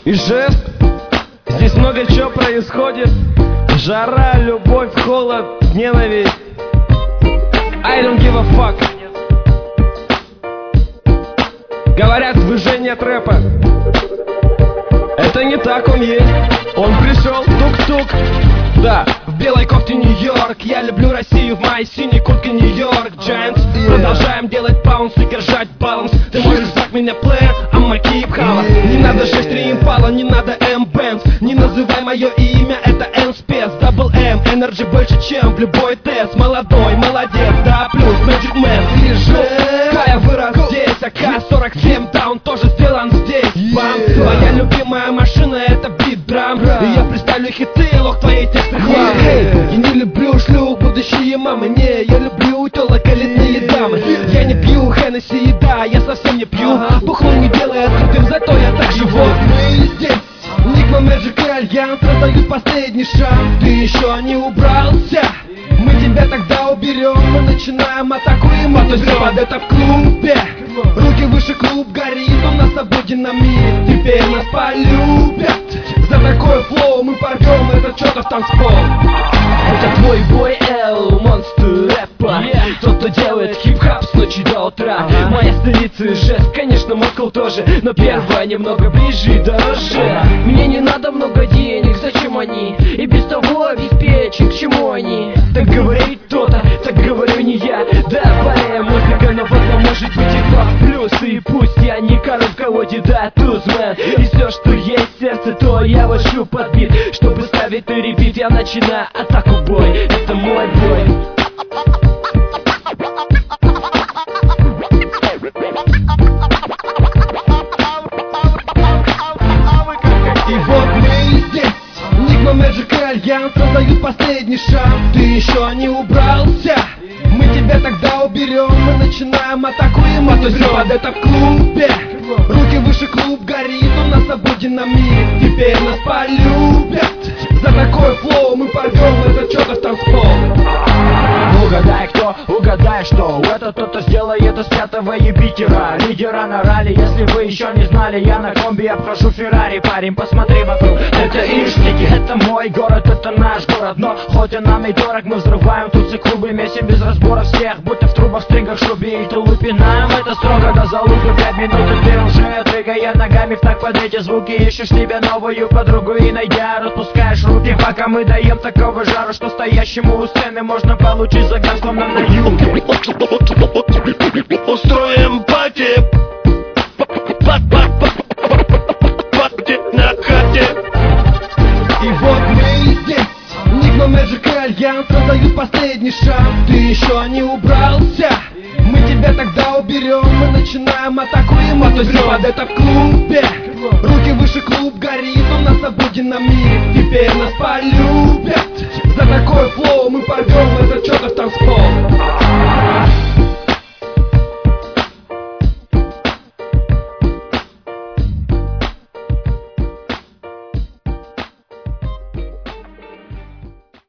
и жест. Здесь много чего происходит. Жара, любовь, холод, ненависть. I don't give a fuck. Говорят, движение трэпа. Это не так он есть. Он пришел, тук-тук. Да, в белой кофте Нью-Йорк. Я люблю Россию в моей синей куртке Нью-Йорк Giants. Продолжаем делать паунс и держать баланс. Ты можешь звать меня плеер, I'ma keep holla. Не надо 6-3 импала, не надо M-Bands. Не называй мое имя, это N-Spec. Double M, Energy больше, чем в любой тест. Молодой, молодец, да, плюс Magic Man. Я вырос здесь, АК-47, да, он тоже сделан здесь. Бам, твоя любимая машина, это бит-драм. И я представлю хиты, лох твоей тексты хлам. Я не люблю шлюх, будущие мамы. Не, я люблю телок, элитные дамы. Я не пью Хеннесси, да, я совсем не пью. Бухло не делай открытым, зато я так живу. Мы здесь, Нигма, Мэджик и Альянс раздают последний шанс. Ты еще не убрался, мы тебя тогда уберем. Мы начинаем, атакуем, отойдем под это в клубе. Руки выше, клуб горит, у нас свободен на мир. Теперь нас полюбят. За такое флоу мы порвем этот чертов танцпол. Это твой бой Л, монстр рэпа. Тот, кто делает хип-хап с ночи до утра. Моя столица жест, конечно, Москва тоже. Но первая немного ближе и дороже. Мне не надо много денег, зачем они? И без того обеспечен, к чему они? Так говорит кто-то, так говорю не я. Да, паря, музыка, но в одном может быть и два плюсы. И пусть я не король в колоде, да, тузмен. И все, что есть в сердце, то я вожу под бит. Чтобы ставить на репит, я начинаю атаку, бой. Это мой бой. И вот мы здесь, Нигма, Мэджик и Альянс раздают последний шанс. Ты еще не убрался, мы тебя тогда уберем. Мы начинаем, атакуем, отойдем под это в клубе. Руки выше, клуб горит, у нас свободен на мир. Теперь нас полюбят. За такое флоу мы порвем этот чертов танцпол. Угадай кто, угадай что. Это тот, кто сделает из 5-го Юпитера лидера на ралли. Если вы еще не знали, я на комби обхожу Феррари. Парень, посмотри вокруг, это Ижники. Это мой город, это наш город. Но хоть он нам и дорог, мы взрываем тут все клубы. Месим без разбора всех, будто в трубах, стрингах, шубе и тулупе. Нам это строго до залупы. 5 минут и ты уже двигая ногами в так под эти звуки. Ищешь себе новую подругу и найдя распускаешь руки. Пока мы даем такого жару, что стоящему у сцены можно получить загар, словно на юге. Устроим пати, пати на хате. И вот мы здесь, Нигма, Мэджик и Альянс раздают последний шанс. Ты еще не убрался, мы тебя тогда уберем. Мы начинаем, атакуем, отойдем под это в клубе. Руки выше, клуб горит, у нас свободен на мир. Теперь нас полюбят. За такое флоу мы порвем этот чертов танцпол.